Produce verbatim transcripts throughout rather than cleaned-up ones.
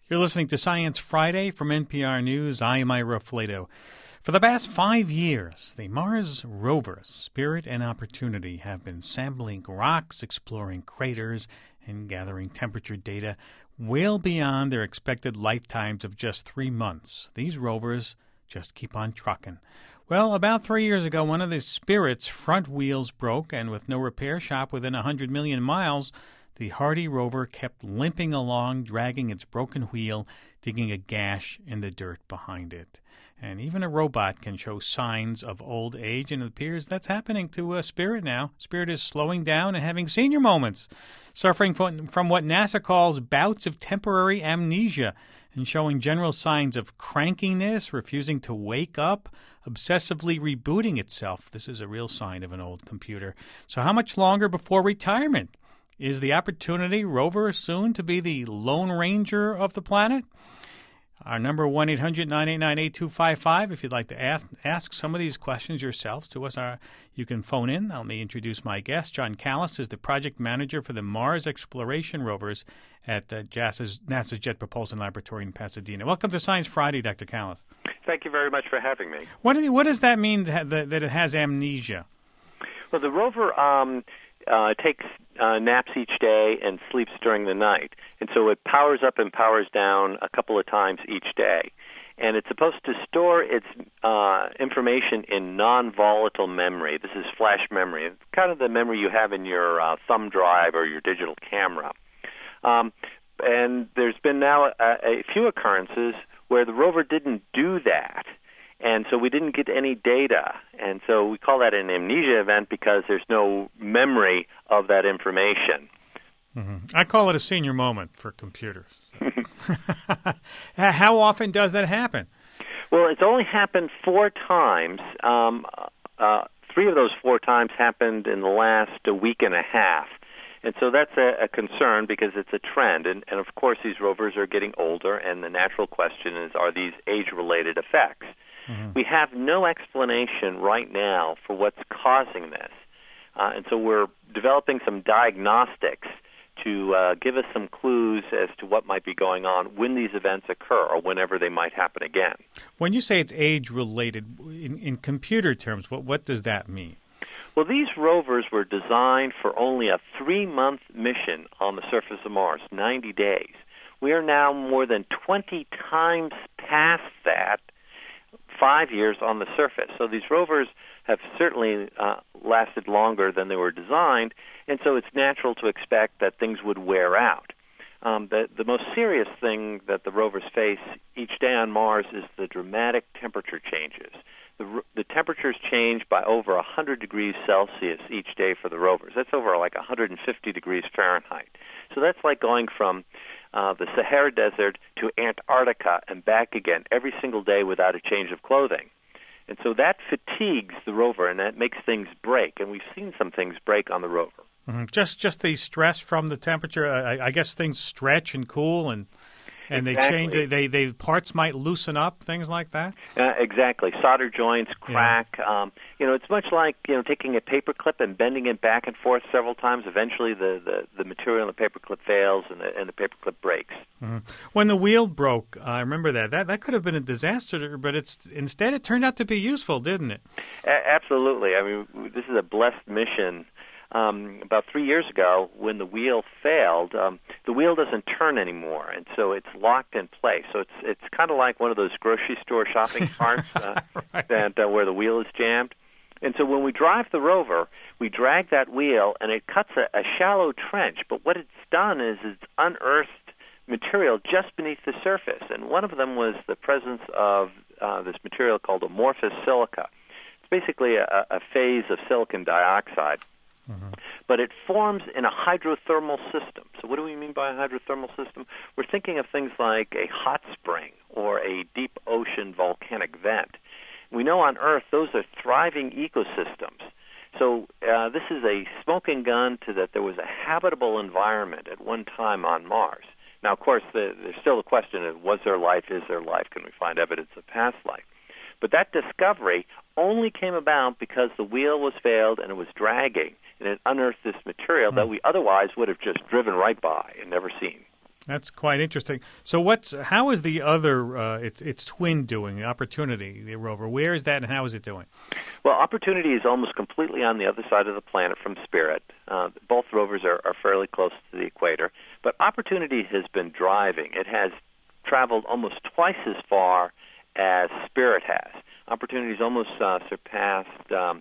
You're listening to Science Friday from N P R News. I'm Ira Flato. For the past five years, the Mars rovers Spirit and Opportunity have been sampling rocks, exploring craters, and gathering temperature data well beyond their expected lifetimes of just three months. These rovers just keep on trucking. Well, about three years ago, one of the Spirit's front wheels broke, and with no repair shop within one hundred million miles, the hardy rover kept limping along, dragging its broken wheel, digging a gash in the dirt behind it. And even a robot can show signs of old age, and it appears that's happening to uh, Spirit now. Spirit is slowing down and having senior moments, suffering from, from what NASA calls bouts of temporary amnesia, and showing general signs of crankiness, refusing to wake up, obsessively rebooting itself. This is a real sign of an old computer. So how much longer before retirement? Is the Opportunity rover soon to be the Lone Ranger of the planet? Our number, one eight hundred nine eight nine eight two five five. If you'd like to ask, ask some of these questions yourselves to us, our, you can phone in. Let me introduce my guest. John Callis is the project manager for the Mars Exploration Rovers at uh, NASA's, NASA's Jet Propulsion Laboratory in Pasadena. Welcome to Science Friday, Doctor Callis. Thank you very much for having me. What, do you, what does that mean that, that it has amnesia? Well, the rover um, uh, takes uh, naps each day and sleeps during the night. And so it powers up and powers down a couple of times each day. And it's supposed to store its uh, information in non-volatile memory. This is flash memory. It's kind of the memory you have in your uh, thumb drive or your digital camera. Um, and there's been now a, a few occurrences where the rover didn't do that. And so we didn't get any data. And so we call that an amnesia event because there's no memory of that information. Mm-hmm. I call it a senior moment for computers. How often does that happen? Well, it's only happened four times. Um, uh, three of those four times happened in the last a week and a half. And so that's a, a concern because it's a trend. And, and, of course, these rovers are getting older, and the natural question is, are these age-related effects? Mm-hmm. We have no explanation right now for what's causing this. Uh, and so we're developing some diagnostics to uh, give us some clues as to what might be going on when these events occur or whenever they might happen again. When you say it's age-related, in, in computer terms, what, what does that mean? Well, these rovers were designed for only a three-month mission on the surface of Mars, ninety days. We are now more than twenty times past that, five years on the surface. So these rovers have certainly uh, lasted longer than they were designed, and so it's natural to expect that things would wear out. Um, the, the most serious thing that the rovers face each day on Mars is the dramatic temperature changes. The, the temperatures change by over one hundred degrees Celsius each day for the rovers. That's over like one hundred fifty degrees Fahrenheit. So that's like going from uh, the Sahara Desert to Antarctica and back again every single day without a change of clothing. And so that fatigues the rover, and that makes things break. And we've seen some things break on the rover. Mm-hmm. Just just the stress from the temperature. I, I guess things stretch and cool, and and exactly. they change. They they parts might loosen up, things like that. Uh, exactly. Solder joints crack. Yeah. Um, you know, it's much like you know taking a paper clip and bending it back and forth several times. Eventually, the, the, the material in the paper clip fails, and the and the paper clip breaks. Mm-hmm. When the wheel broke, I remember that. That that could have been a disaster, but it's instead it turned out to be useful, didn't it? A- absolutely. I mean, this is a blessed mission. Um, about three years ago, when the wheel failed, um, the wheel doesn't turn anymore, and so it's locked in place. So it's it's kind of like one of those grocery store shopping carts uh, right. that uh, where the wheel is jammed. And so when we drive the rover, we drag that wheel, and it cuts a, a shallow trench. But what it's done is it's unearthed material just beneath the surface, and one of them was the presence of uh, this material called amorphous silica. It's basically a, a phase of silicon dioxide. Mm-hmm. But it forms in a hydrothermal system. So what do we mean by a hydrothermal system? We're thinking of things like a hot spring or a deep ocean volcanic vent. We know on Earth those are thriving ecosystems. So uh, this is a smoking gun to that there was a habitable environment at one time on Mars. Now, of course, the, there's still a question of was there life, is there life, can we find evidence of past life? But that discovery only came about because the wheel was failed and it was dragging, and it unearthed this material mm. that we otherwise would have just driven right by and never seen. That's quite interesting. So, what's how is the other uh, its its twin doing? Opportunity, the rover. Where is that, and how is it doing? Well, Opportunity is almost completely on the other side of the planet from Spirit. Uh, both rovers are, are fairly close to the equator, but Opportunity has been driving. It has traveled almost twice as far as Spirit has. Opportunity's almost uh, surpassed um,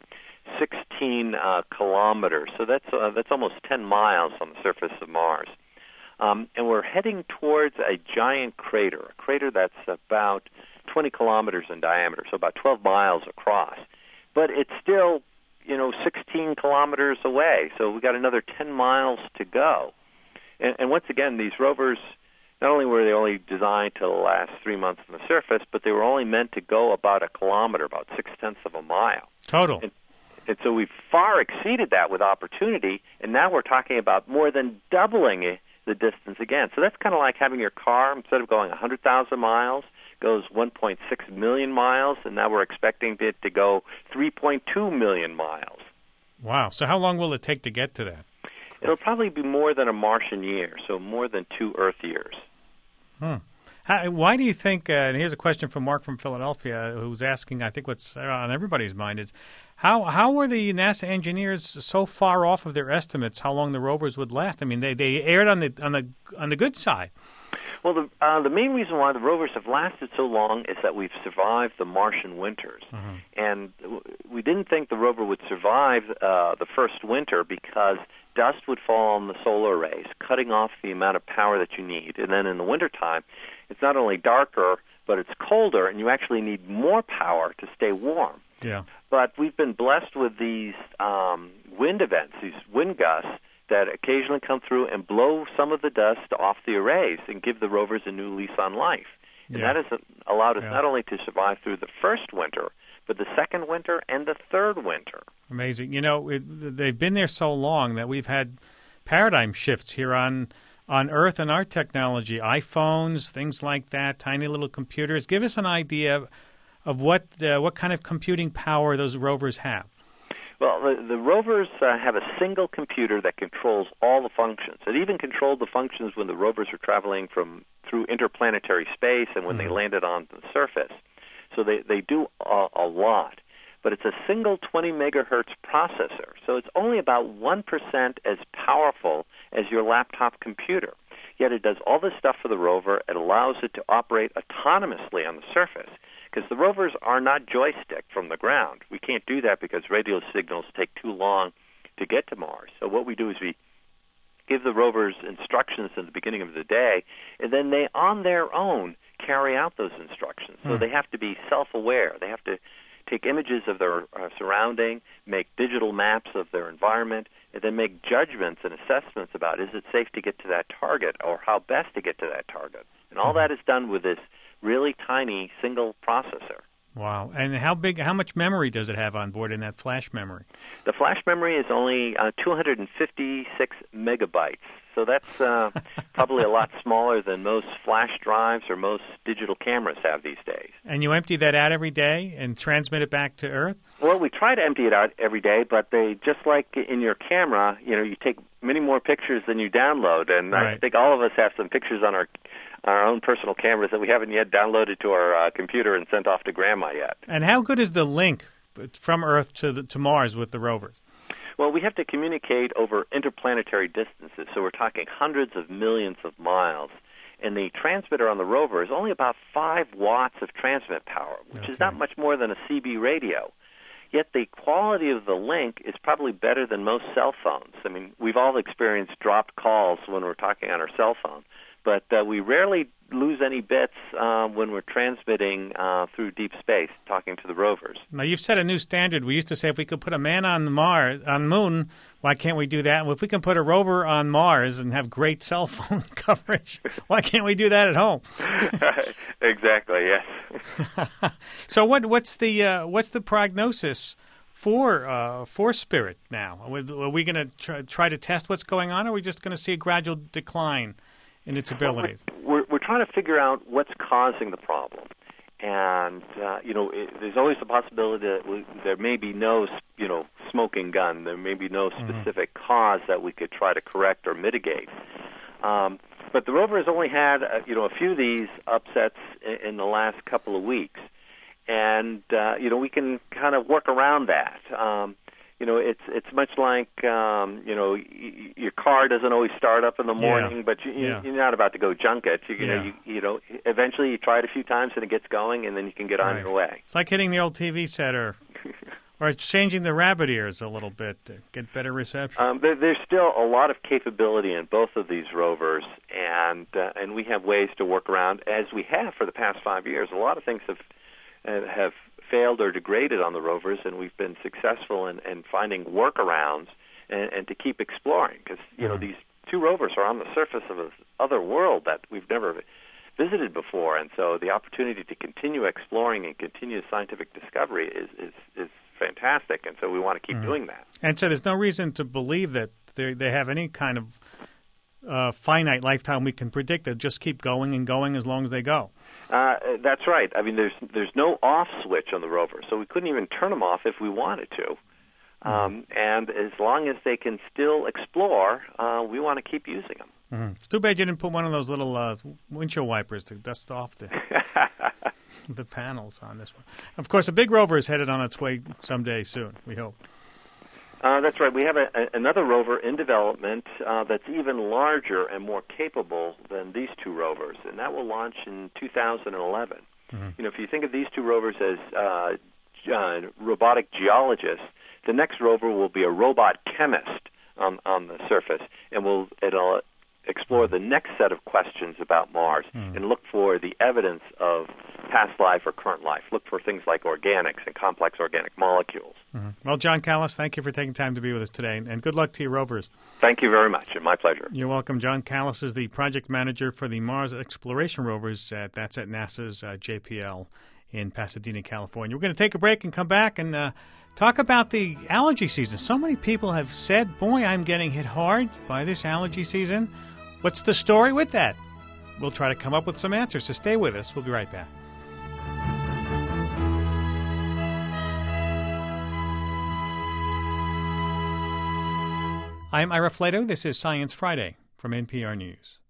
sixteen uh, kilometers, so that's uh, that's almost ten miles on the surface of Mars. Um, and we're heading towards a giant crater, a crater that's about twenty kilometers in diameter, so about twelve miles across. But it's still, you know, sixteen kilometers away, so we've got another ten miles to go. And, and once again, these rovers, not only were they only designed to last three months on the surface, but they were only meant to go about a kilometer, about six-tenths of a mile. Total. And, and so we've far exceeded that with Opportunity, and now we're talking about more than doubling it, the distance again. So that's kind of like having your car, instead of going one hundred thousand miles, goes one point six million miles, and now we're expecting it to go three point two million miles. Wow. So how long will it take to get to that? It'll probably be more than a Martian year, so more than two Earth years. Hmm. How, why do you think, uh, and here's a question from Mark from Philadelphia, who's asking, I think what's on everybody's mind is, how how were the NASA engineers so far off of their estimates how long the rovers would last? I mean, they, they erred on the on the on the good side. Well, the uh, the main reason why the rovers have lasted so long is that we've survived the Martian winters, mm-hmm. and we didn't think the rover would survive uh, the first winter because dust would fall on the solar rays, cutting off the amount of power that you need. And then in the wintertime, it's not only darker, but it's colder, and you actually need more power to stay warm. Yeah. But we've been blessed with these um, wind events, these wind gusts, that occasionally come through and blow some of the dust off the arrays and give the rovers a new lease on life. And yeah. that has allowed us yeah. not only to survive through the first winter, but the second winter and the third winter. Amazing. You know, it, they've been there so long that we've had paradigm shifts here on on Earth and our technology, iPhones, things like that, tiny little computers. Give us an idea of what uh, what kind of computing power those rovers have. Well, the, the rovers uh, have a single computer that controls all the functions. It even controlled the functions when the rovers were traveling from through interplanetary space and when mm-hmm. they landed on the surface. So they, they do a, a lot. But it's a single twenty megahertz processor, so it's only about one percent as powerful as your laptop computer. Yet it does all this stuff for the rover. It allows it to operate autonomously on the surface, because the rovers are not joystick from the ground. We can't do that because radio signals take too long to get to Mars. So what we do is we give the rovers instructions in the beginning of the day, and then they, on their own, carry out those instructions. So hmm. they have to be self-aware. They have to take images of their uh, surrounding, make digital maps of their environment, and then make judgments and assessments about is it safe to get to that target or how best to get to that target. And all that is done with this really tiny single processor. Wow. And how big, how much memory does it have on board in that flash memory? The flash memory is only uh, two hundred fifty-six megabytes. So that's uh, probably a lot smaller than most flash drives or most digital cameras have these days. And you empty that out every day and transmit it back to Earth? Well, we try to empty it out every day, but they just like in your camera, you know, you take many more pictures than you download. And right. I think all of us have some pictures on our our own personal cameras that we haven't yet downloaded to our uh, computer and sent off to Grandma yet. And how good is the link from Earth to the, to Mars with the rovers? Well, we have to communicate over interplanetary distances, so we're talking hundreds of millions of miles. And the transmitter on the rover is only about five watts of transmit power, which okay. is not much more than a C B radio. Yet the quality of the link is probably better than most cell phones. I mean, we've all experienced dropped calls when we're talking on our cell phone, but uh, we rarely lose any bits uh, when we're transmitting uh, through deep space, talking to the rovers. Now, you've set a new standard. We used to say if we could put a man on Mars, on the moon, why can't we do that? Well, if we can put a rover on Mars and have great cell phone coverage, why can't we do that at home? Exactly, yes. So what, what's the uh, what's the prognosis for uh, for Spirit now? Are we going to try, try to test what's going on, or are we just going to see a gradual decline in its abilities? Well, we're, we're trying to figure out what's causing the problem. And, uh, you know, it, there's always the possibility that we, there may be no, you know, smoking gun. There may be no specific mm-hmm. cause that we could try to correct or mitigate. Um, but the rover has only had uh, you know a few of these upsets in, in the last couple of weeks, and uh, you know we can kind of work around that. Um, you know, it's it's much like um, you know y- your car doesn't always start up in the morning, Yeah. but you, you, Yeah. you're not about to go junk it. You, you Yeah. know, you, you know, eventually you try it a few times and it gets going, and then you can get on Right. your way. It's like hitting the old T V set or, or changing the rabbit ears a little bit to get better reception. Um, there, there's still a lot of capability in both of these rovers, and uh, and we have ways to work around, as we have for the past five years. A lot of things have uh, have failed or degraded on the rovers, and we've been successful in, in finding workarounds and, and to keep exploring. Because you know Mhm. these two rovers are on the surface of a other world that we've never visited before, and so the opportunity to continue exploring and continue scientific discovery is is, is fantastic, and so we want to keep Mhm. doing that. And so there's no reason to believe that they they have any kind of uh, finite lifetime we can predict. They'll just keep going and going as long as they go. Uh, that's right. I mean, there's there's no off switch on the rover, so we couldn't even turn them off if we wanted to. Um, and as long as they can still explore, uh, we want to keep using them. Mm-hmm. It's too bad you didn't put one of those little uh, windshield wipers to dust off the the panels on this one. Of course, a big rover is headed on its way someday soon, we hope. Uh, that's right. We have a, a, another rover in development uh, that's even larger and more capable than these two rovers, and that will launch in two thousand eleven. Mm-hmm. You know, if you think of these two rovers as uh, uh, robotic geologists, the next rover will be a robot chemist on, on the surface, and will it'll explore the next set of questions about Mars Mm. and look for the evidence of past life or current life. Look for things like organics and complex organic molecules. Mm-hmm. Well, John Callis, thank you for taking time to be with us today, and good luck to your rovers. Thank you very much, and my pleasure. You're welcome. John Callis is the project manager for the Mars Exploration Rovers. At, that's at NASA's uh, J P L in Pasadena, California. We're going to take a break and come back and uh, talk about the allergy season. So many people have said, boy, I'm getting hit hard by this allergy season. What's the story with that? We'll try to come up with some answers, so stay with us. We'll be right back. I'm Ira Flato. This is Science Friday from N P R News.